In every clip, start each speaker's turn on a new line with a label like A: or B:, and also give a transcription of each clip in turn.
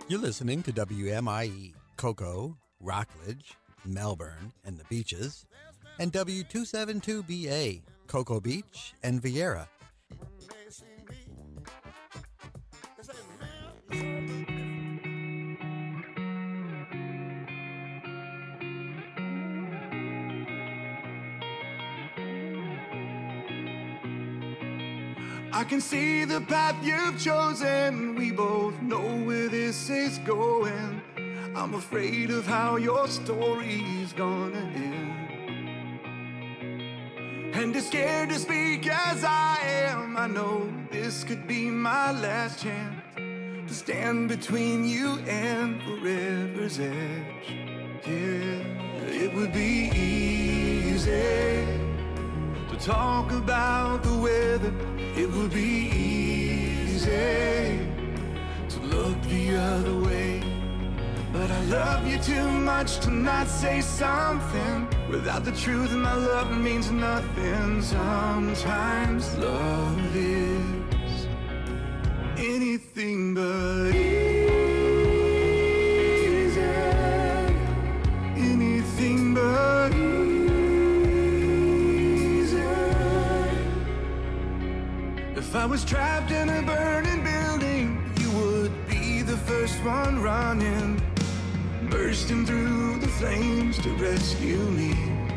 A: You're listening to WMIE, Cocoa, Rockledge, Melbourne, and the Beaches, and W272BA, Cocoa Beach and Vieira.
B: I can see the path you've chosen. We both know where this is going. I'm afraid of how your story's gonna end. And as scared to speak as I am, I know this could be my last chance to stand between you and forever's edge. Yeah, it would be easy to talk about the weather. It would be easy to look the other way. But I love you too much to not say something. Without the truth, my love means nothing. Sometimes love is anything but easy. Anything but easy. If I was trapped in a burning building, you would be the first one running, bursting through the flames to rescue me.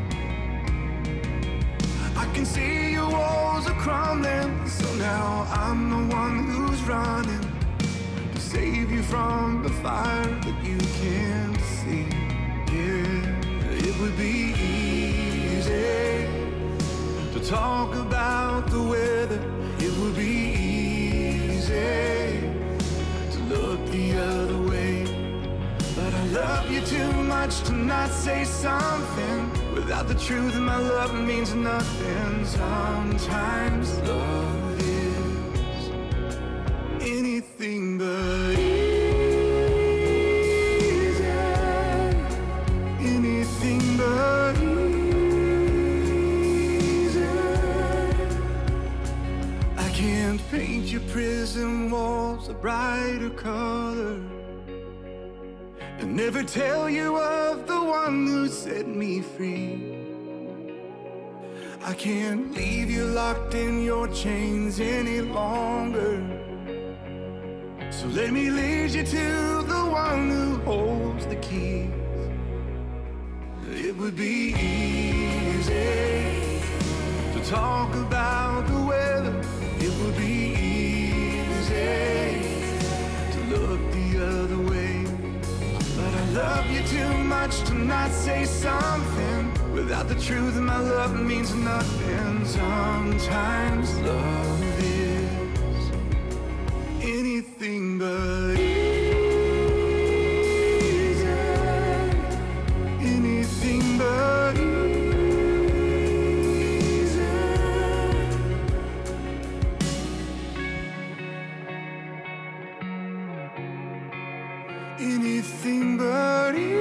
B: I can see your walls are crumbling, so now I'm the one who's running to save you from the fire that you can't see. Yeah, it would be easy to talk about the weather. It would be easy to look the other way. But I love you too much to not say something. Without the truth, my love means nothing. Sometimes love is anything but easy. Anything but easy. I can't paint your prison walls a brighter color, and never tell you of the one who set me free. I can't leave you locked in your chains any longer, so let me lead you to the one who holds the keys. It would be easy to talk about the weather. It would be easy to look the other way. But I love you too much to not say something. Without the truth, my love means nothing. Sometimes love is anything but easy. Anything but easy. Anything but easy.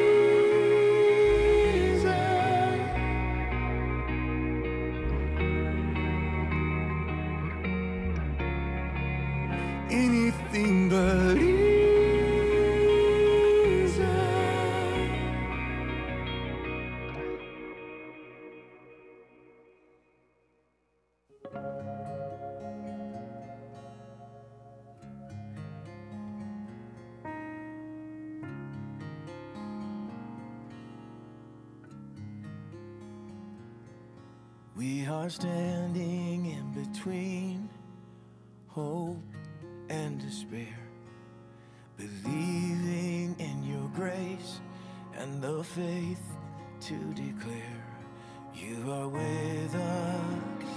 B: Anything but easy. We are standing in between hope and despair, believing in your grace and the faith to declare you are with us.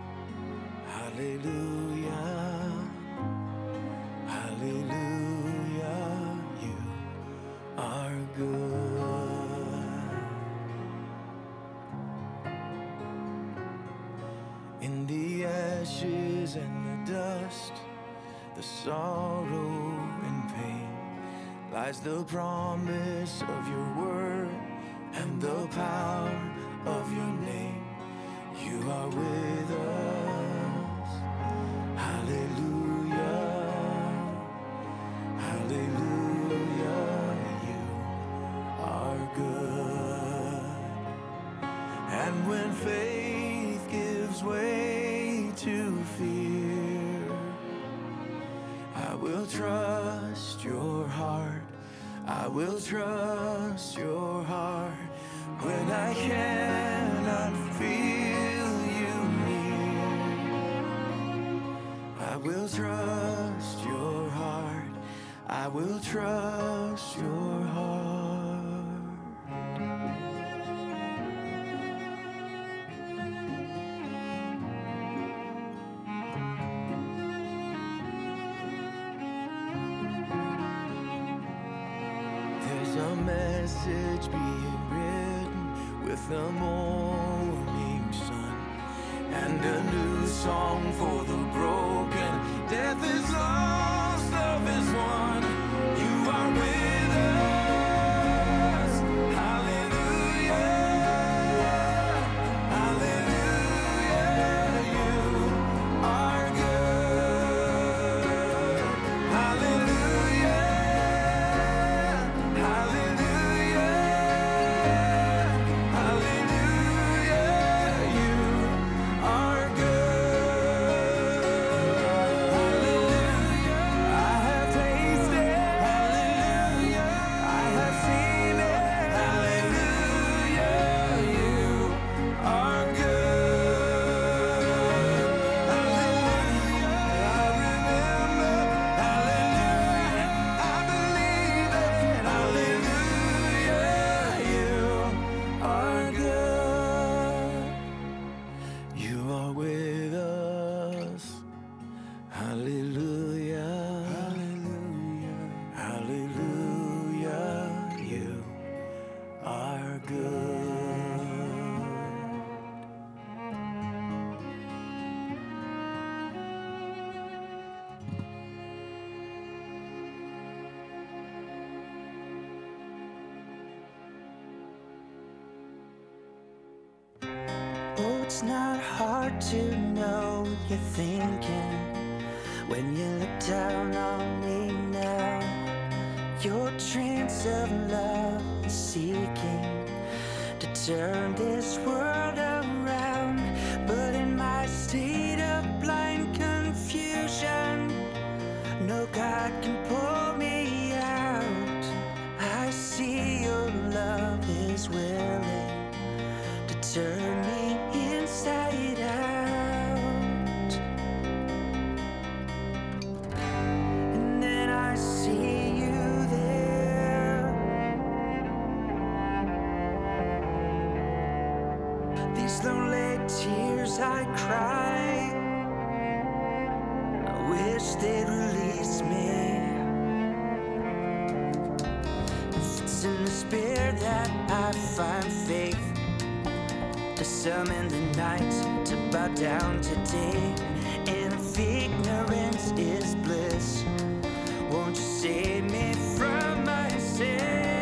B: Hallelujah, hallelujah, you are good. In the ashes and the dust, the sorrow and pain, lies the promise of your word and the power of your name. You are with us. Hallelujah, hallelujah. will trust your heart. I will trust your heart when I cannot feel you near. I will trust your heart. I will trust your heart. There's a message being written with the morning sun, and a new song for the broken. Death is lost, love is won. You are with us. Hallelujah. Hallelujah. You are good. Hallelujah. Hallelujah. Hallelujah. You are good. Hallelujah. I have tasted. Hallelujah. I have seen it. Hallelujah. You are good. Hallelujah. I remember. Hallelujah. I believe it. Hallelujah. You are good. You are with us. Hallelujah. Hallelujah. Hallelujah. You are good. Oh, it's not hard to know what you're thinking when you look down on me now. Your trance of love is seeking to turn this world around, but in my state of blind confusion, no God can pull me out. I see your love is willing to turn me inside out. And then I see you there. These lonely tears I cry, I wish they'd release me. If it's in despair that I find faith to summon the night to bow down today, and if ignorance is bliss, won't you save me from myself?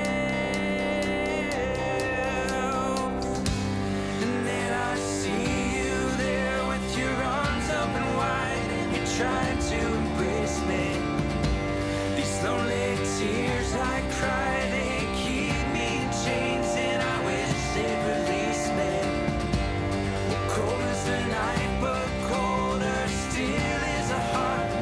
B: And then I see you there with your arms open wide, you try to embrace me. These lonely tears I cry, they keep me in chains, and I wish they'd release me. Cold as the night, but colder still is a heart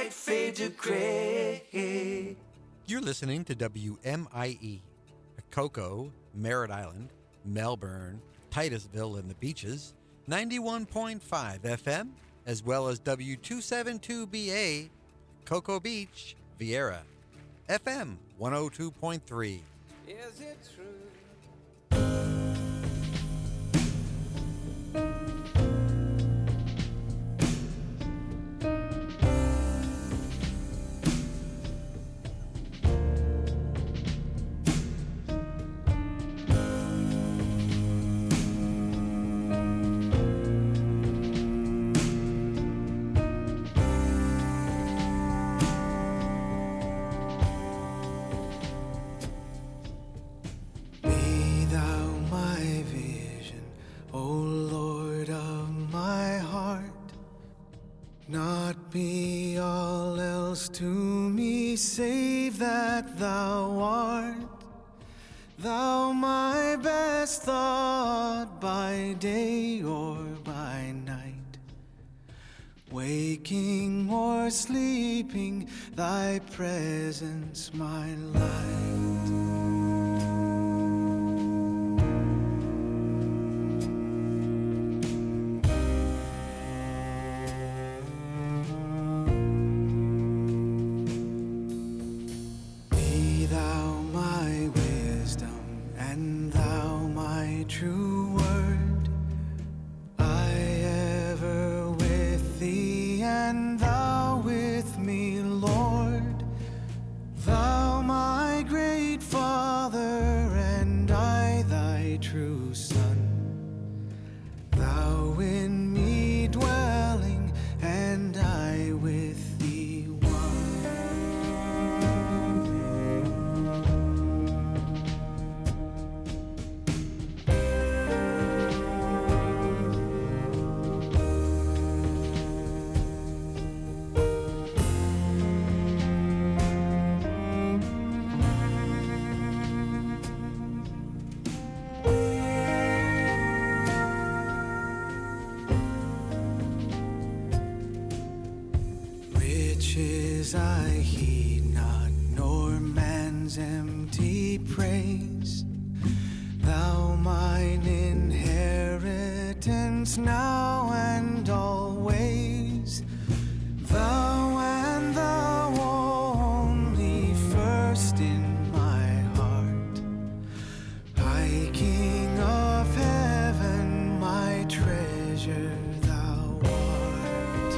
B: light fade to gray.
A: You're listening to WMIE, Cocoa, Merritt Island, Melbourne, Titusville, and the Beaches, 91.5 FM, as well as W272BA, Cocoa Beach, Vieira, FM 102.3.
B: Is it true? Be all else to me, save that thou art, thou my best thought by day or by night, waking or sleeping, thy presence my light. I heed not, nor man's empty praise. Thou mine inheritance now and always. Thou and thou only first in my heart. High King of heaven, my treasure thou art.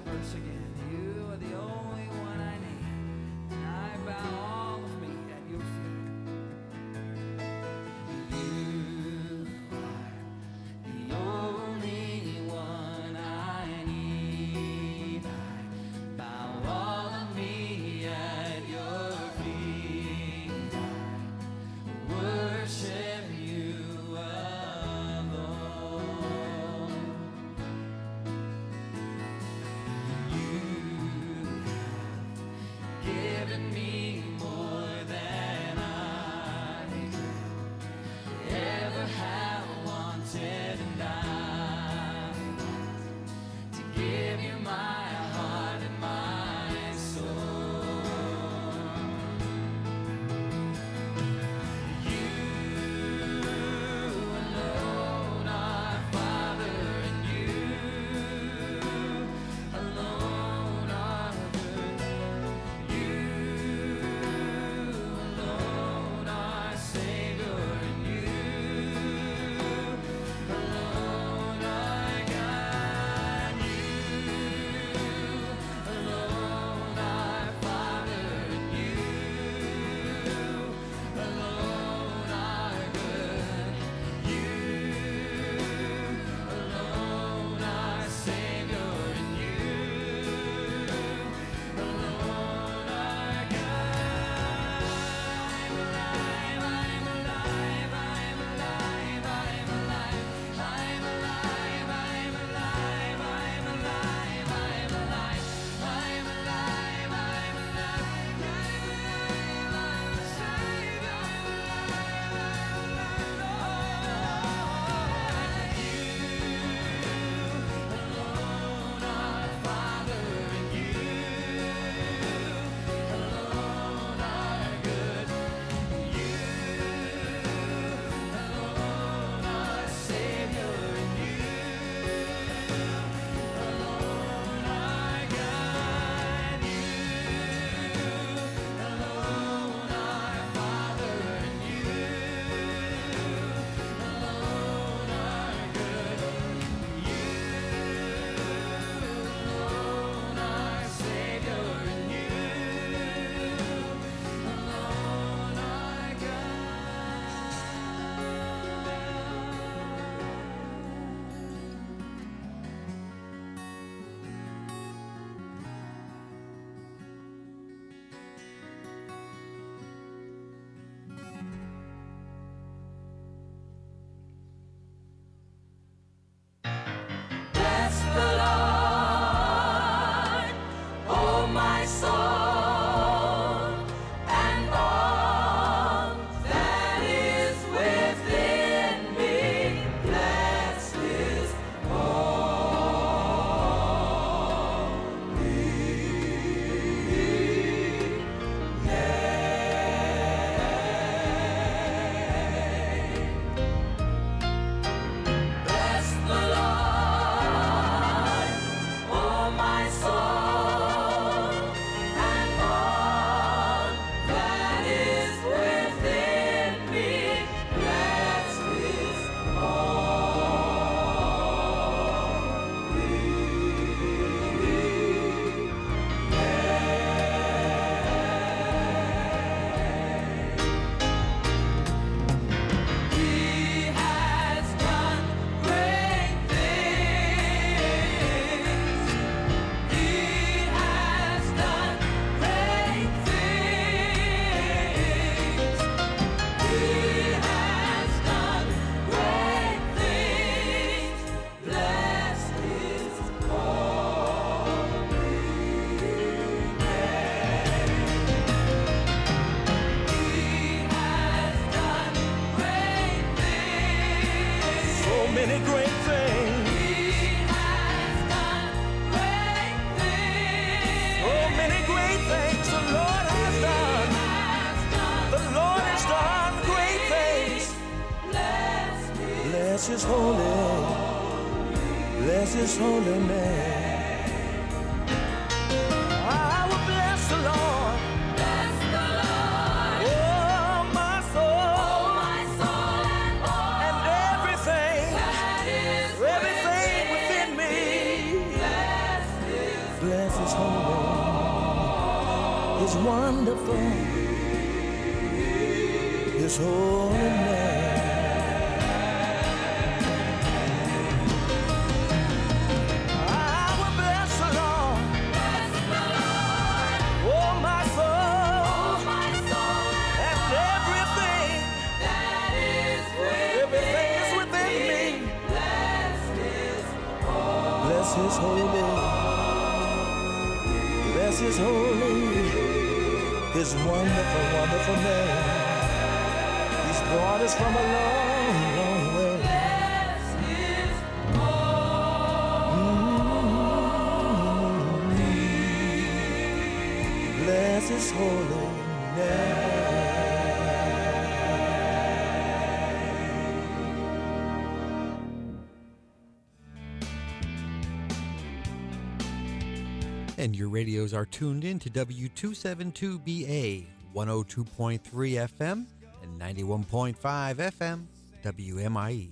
C: verse again. You are the only one I need, and I bow all of me at your feet. You are the only one I need. I bow all of me at your feet. I worship you alone. You have given me more than I could ever have wanted, and I want to give you my heart and my soul. You alone are Father, and you alone are good. You alone are Savior, and you alone are God. You alone are Father, and you alone are good. You alone are Savior, and you alone are God. I'm alive, I'm alive, I'm alive, I'm alive, I'm alive, I'm alive, I'm alive, I'm alive, I'm alive, I'm alive, I'm saved, I'm alive. You alone are Father, and you alone are good. You alone are Savior, and you alone are God. You alone are Father, and you alone are good. You alone are Savior, and you alone are God. Bless the Lord, oh my soul, and all that is within me. Bless His Bless the Lord, oh my soul, and all that is within me. Bless His He has done great things. He has done great things. He has done great things. Bless His holy name. He has done great things.
D: So many great things,
C: He has done great things.
D: so many great things the Lord has done. The Lord has done great things. Bless His holy name. I will bless the Lord,
C: Bless the Lord,
D: oh my soul,
C: and
D: everything
C: that is
D: within me.
C: Bless His
D: is wonderful, His holy name. I will bless the Lord, oh my soul, and everything is within me. Bless His holy, bless His holy, His wonderful, wonderful name. He's brought us from a long, long way. Bless His holy name.
A: And your radios are tuned in to W272BA 102.3 FM and 91.5 FM WMIE.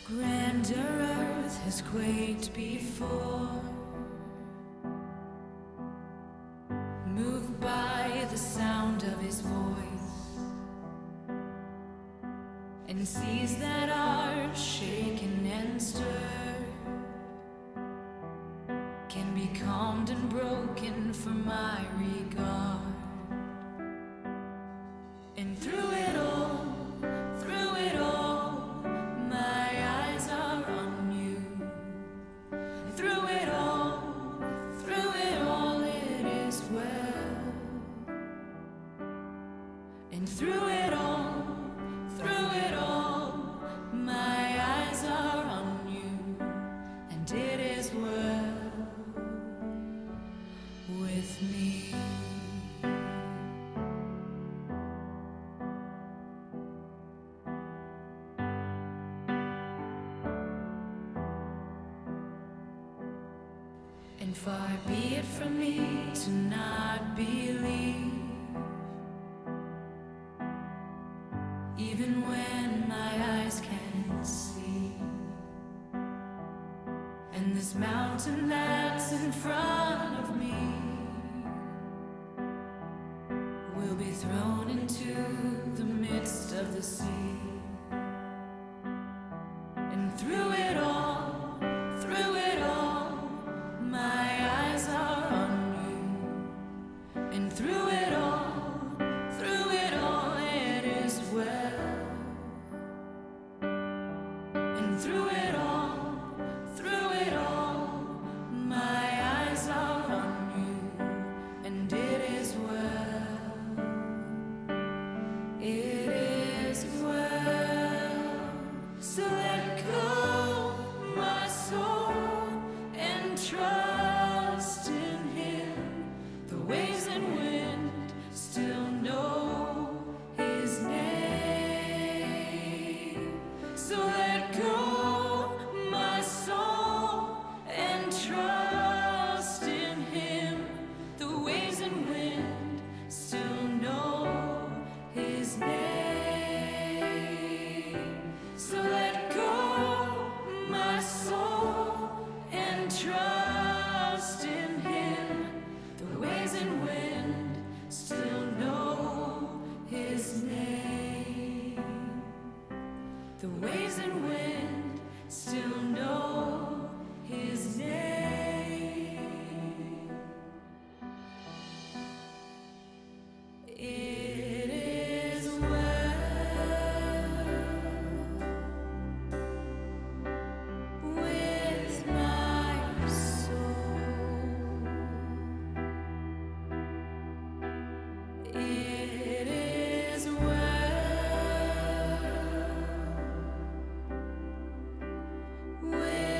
E: Grander earth has quaked before, moved by the sound of his voice, and seas that are shaken and stirred can be calmed and broken for my regard. And through it all, my eyes are on you. Through it all, it is well. And through it all, my eyes are on you, and it is well with me. And far be it from me to not believe, even when my eyes can't see. And this mountain that's in front of me will be thrown into the midst of the sea. And through it all, my eyes are on you. And through it all, it is well. And through it all, my eyes are on you, and it is well. It is well. So let go, my soul, and trust in Him. The waves and wind still know His name. So let go, my soul, and trust in Him. The waves and wind still know His name. So let go, my soul, and trust in Him. The waves and wind still know His name. The waves and wind still know His name. It is well with my soul. It is well with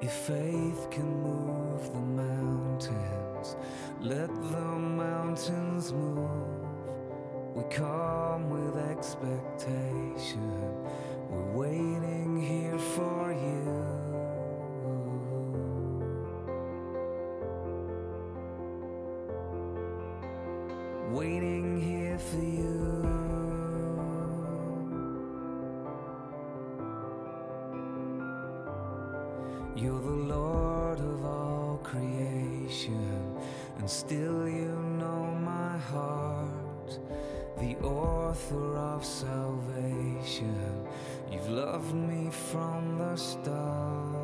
F: If faith can move the mountains, let the mountains move. We come with expectation, we're waiting here for you. Waiting here for you. You're the Lord of all creation, and still you know my heart. The author of salvation, you've loved me from the start.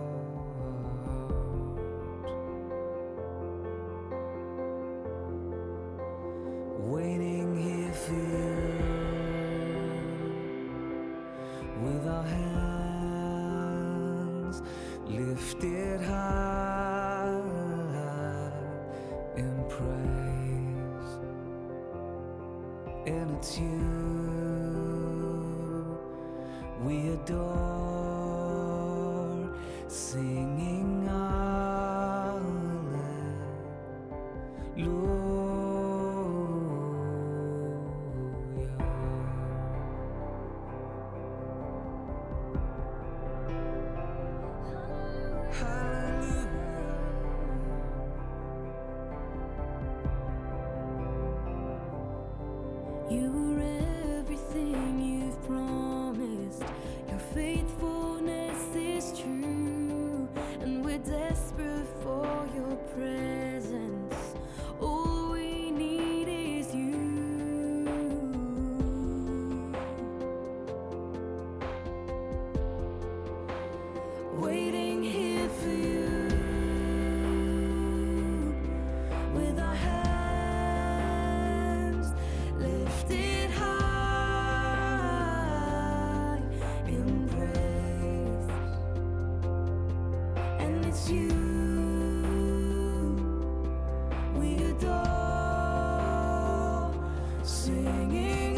F: Waiting here for you, with our hands lifted high in praise. And it's you we adore, singing hallelujah.
E: You are everything you've promised. Your faithfulness is true, and we're desperate for your presence. All we need is you. Waiting here for you, with our hands lifted high in praise. And it's you we adore, singing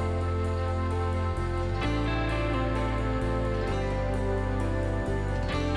E: hallelujah.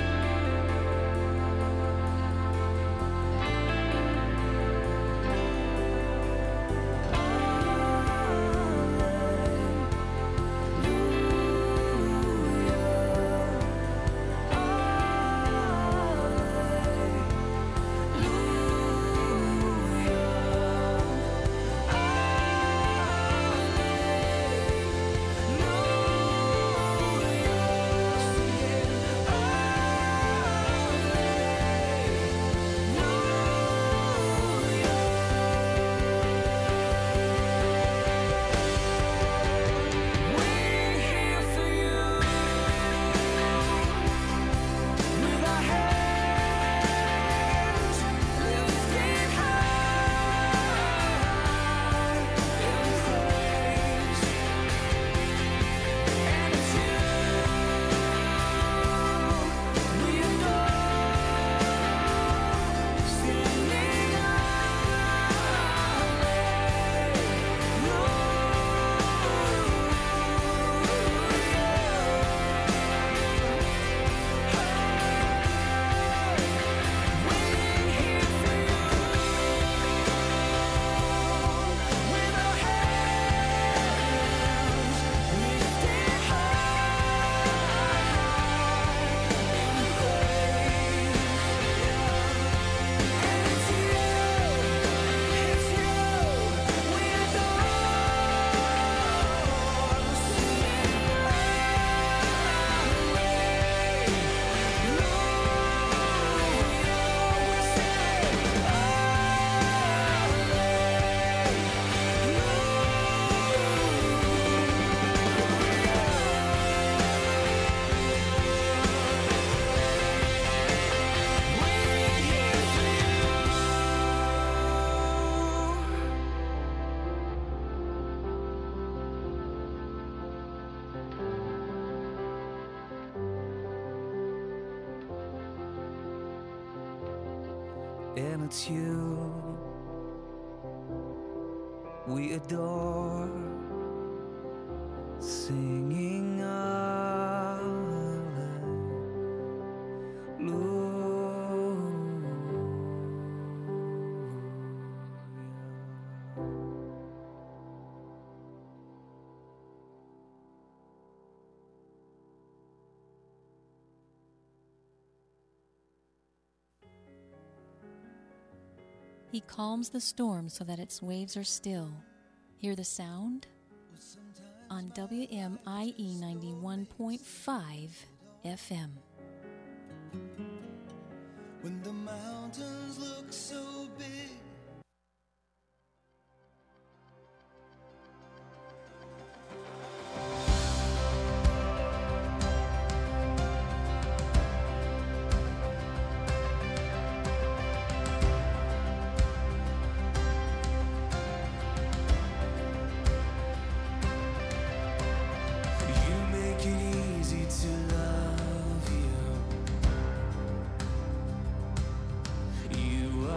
F: and it's you we adore, singing
G: He calms the storm so that its waves are still. Hear the sound? On WMIE 91.5 FM.
B: When the mountains look so big, you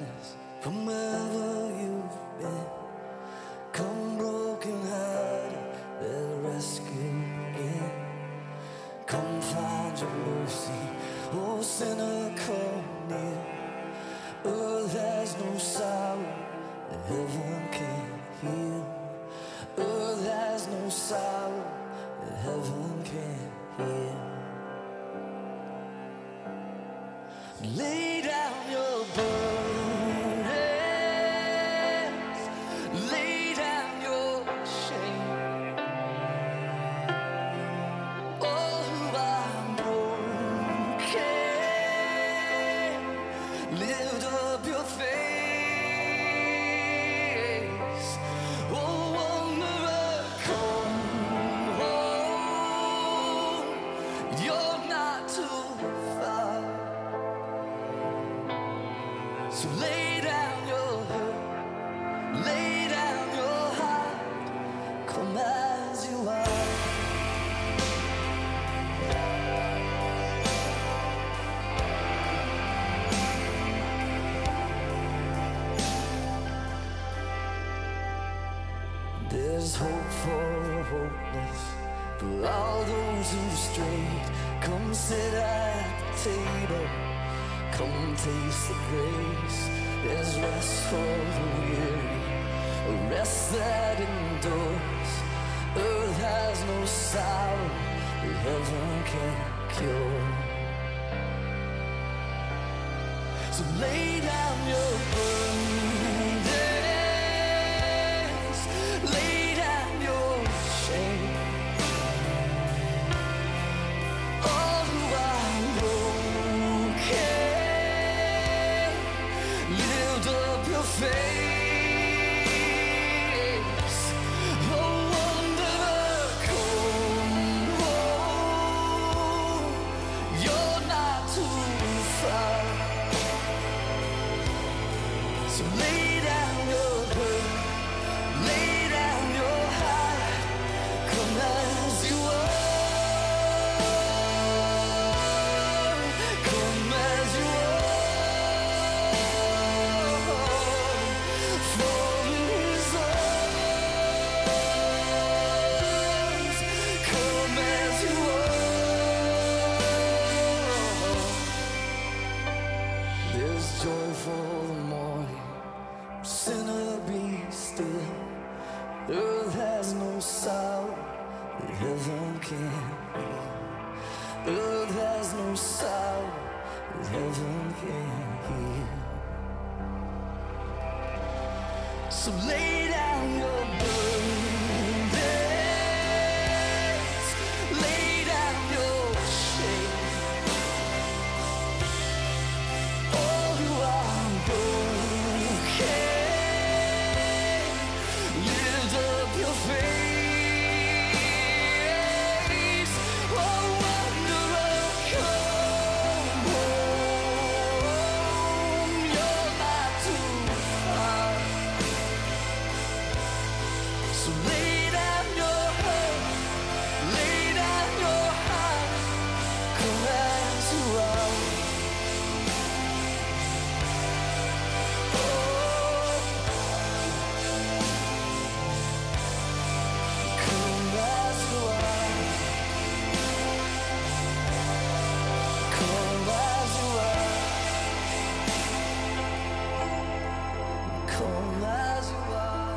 D: darkness from wherever you've been. Come broken-hearted, there's rescue in. Come find your mercy, oh sinner, come near. Earth has no sorrow that heaven can't heal. Earth has no sorrow that heaven can't heal. Lay down your burdens, lay down your shame. Oh, I'm broken, lift up your face. Oh, wanderer, come home, you're not too far. So lay down your hurt, lay down your heart, come as you are. There's hope for the hopeless, for all those who strayed. Come sit at the table, come taste the grace. There's rest for the weary, a rest that endures. Earth has no sorrow that heaven can't cure. So lay down your burdens, lay down your shame. All who are broken, lift up your face. Oh, wanderer, come home, you're not too far. So lay down your hurt, lay down your heart, come as you are, come as you are. For His arms, come as you are. There's joy for the morning, sinner, be still. Earth has no sorrow that heaven can't heal. Earth has no sorrow that heaven can't heal. So lay down your burdens, lay down your shame. All who are broken, lift up your face. Oh, wanderer, come home, you're not too far. So lay down your hurt, lay down your heart, come as you are. Oh, come as you are. Come as you are. Come as you are.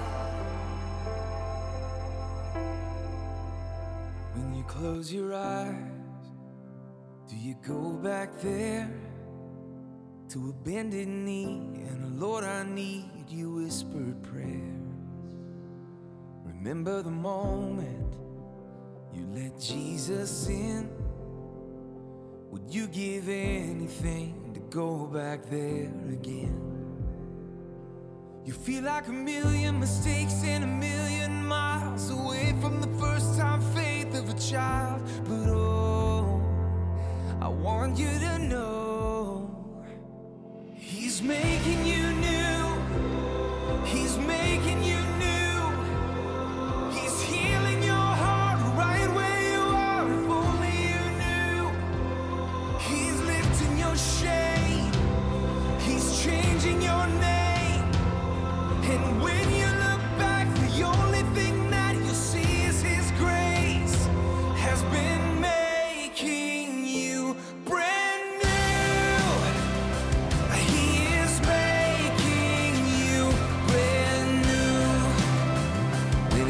F: When you close your eyes, do you go back there to a bended knee and a Lord, I need you whispered prayer? Remember the moment you let Jesus in? Would you give anything to go back there again? You feel like a million mistakes and a million miles away from the first time faith of a child. But oh, I want you to know He's making you new. He's making you new. He's healing your heart right where you are. If only you knew. He's lifting your shame. He's changing your name.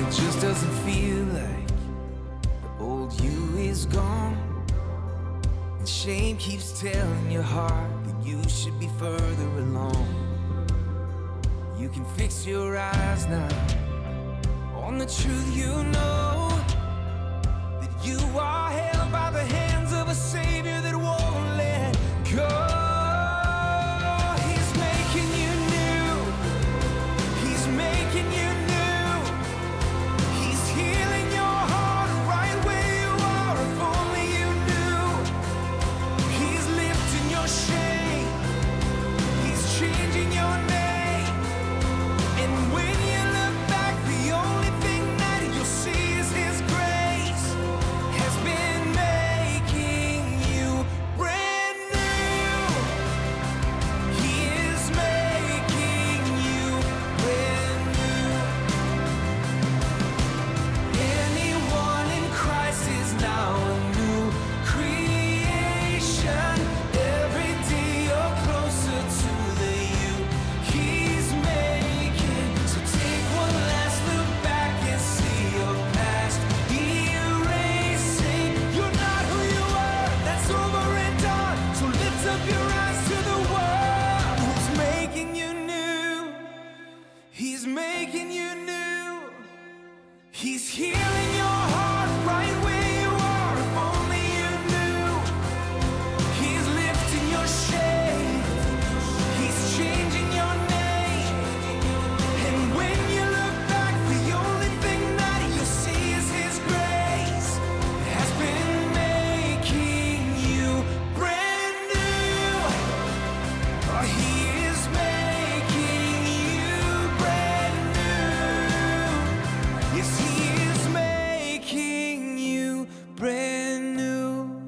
F: It just doesn't feel like the old you is gone. And shame keeps telling your heart that you should be further along. You can fix your eyes now on the truth you know, that you are held by the hands of a Savior that won't let go. He's making you new. He's making you new. He's healing your heart right where you are, if only you knew. He's lifting your shame. He's changing your name. And when you look back, the only thing that you'll see is His grace has been making you brand new. He is making you brand new. Anyone in Christ is now a new creation. Every day you're closer to the you He's making. So take one last look back and see your past erasing. You're not who you were, that's over and done. So lift up your eyes to the one who's making you new. He's making you new. He's healing your heart right where you are, if only you knew. He's lifting your shame. He's changing your name. And when you look back, the only thing that you'll see is His grace has been making you brand new. Oh, He is making you brand new. Yes, He is making you brand new.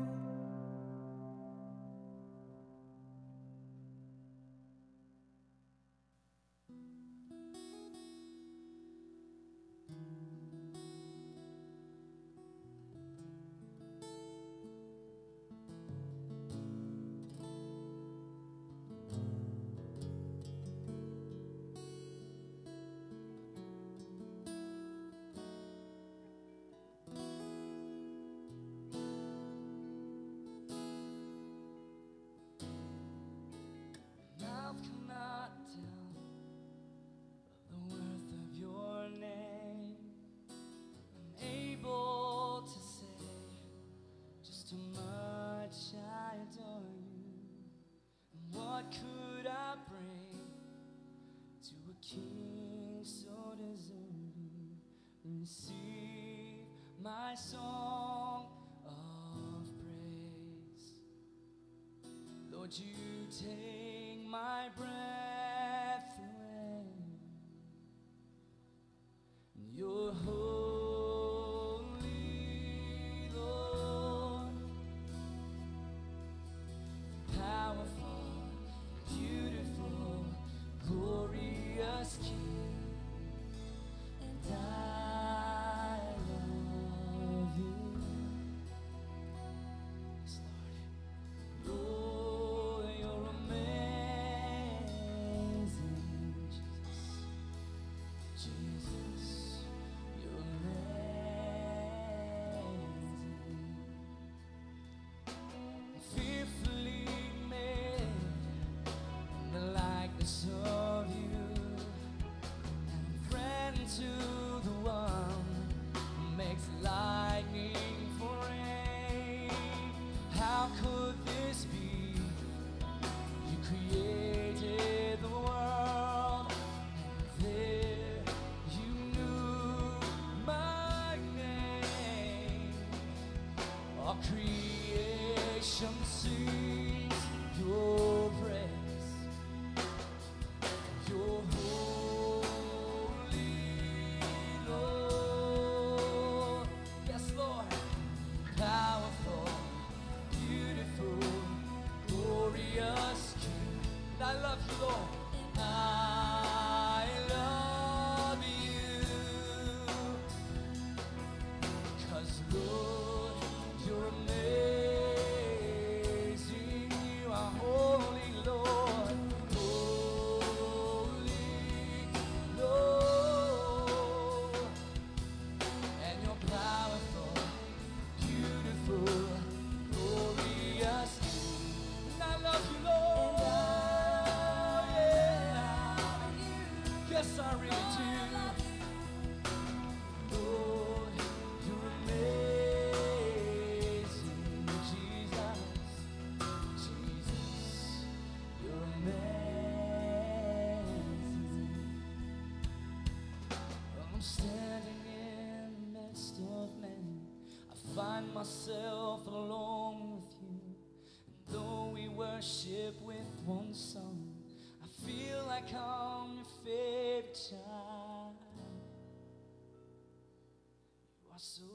F: Mouth cannot tell the worth of your name. Unable to say just how much I adore you. And what could I bring to a king so deserving? Receive my song of praise. Lord, you take my breath away. You're holy, Lord. Powerful, beautiful, glorious King. And I love you. Yes, Lord. Lord, you're amazing, Jesus. You're amazing. Fearfully made in the likeness of you. And a friend to the one who makes lightning for rain. How could this be? You created the world, and there you knew my name. All creation sings your praise. You're holy, Lord. Yes, Lord. Powerful, beautiful, glorious King. And I love you, Lord. I love you. 'Cause Lord, you're amazing.
C: find myself alone with you. And though we worship with one song, I feel like I'm your favorite child. You are so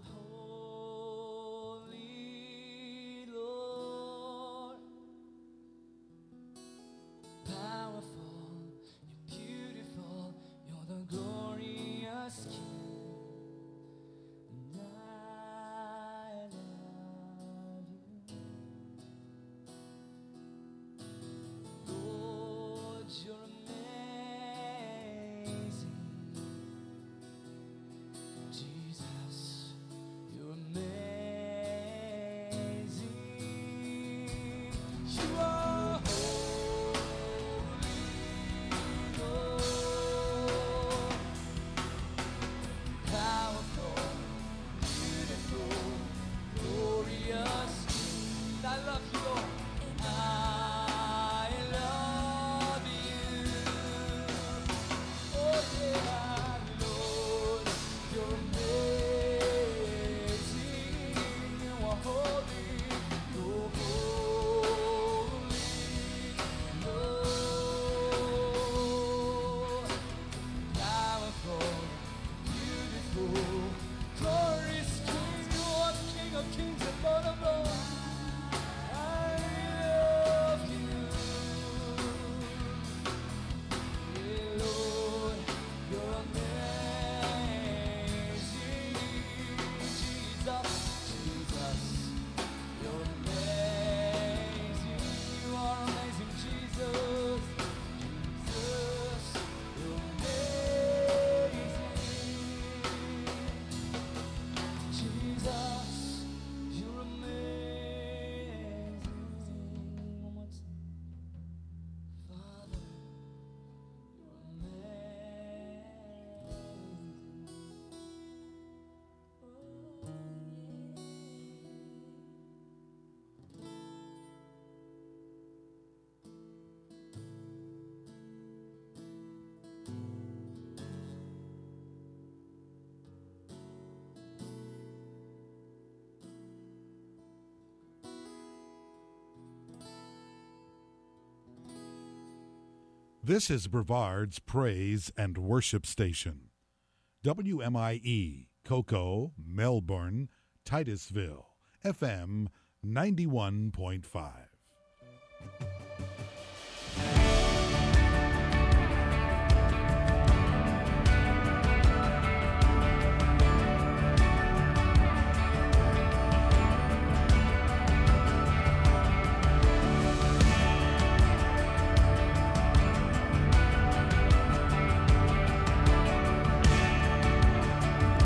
C: holy, Lord. Powerful, you're beautiful, you're the glorious King. And I love you. Lord, you're amazing. Jesus, you're amazing. You are holy, Lord. Powerful, beautiful, glorious. I love you, Lord. I love you. Oh yeah, Lord, you're amazing. You are holy, you're holy, Lord. Powerful, beautiful, glorious King. You are the King of kings and Lord of lords. I love you. Yeah, Lord, you're amazing. Jesus, Jesus, you're amazing. You are amazing, Jesus. Jesus, you're amazing. Jesus, you're amazing. One more time. Father, you're amazing.
H: This is Brevard's Praise and Worship Station. WMIE, Cocoa, Melbourne, Titusville, FM 91.5.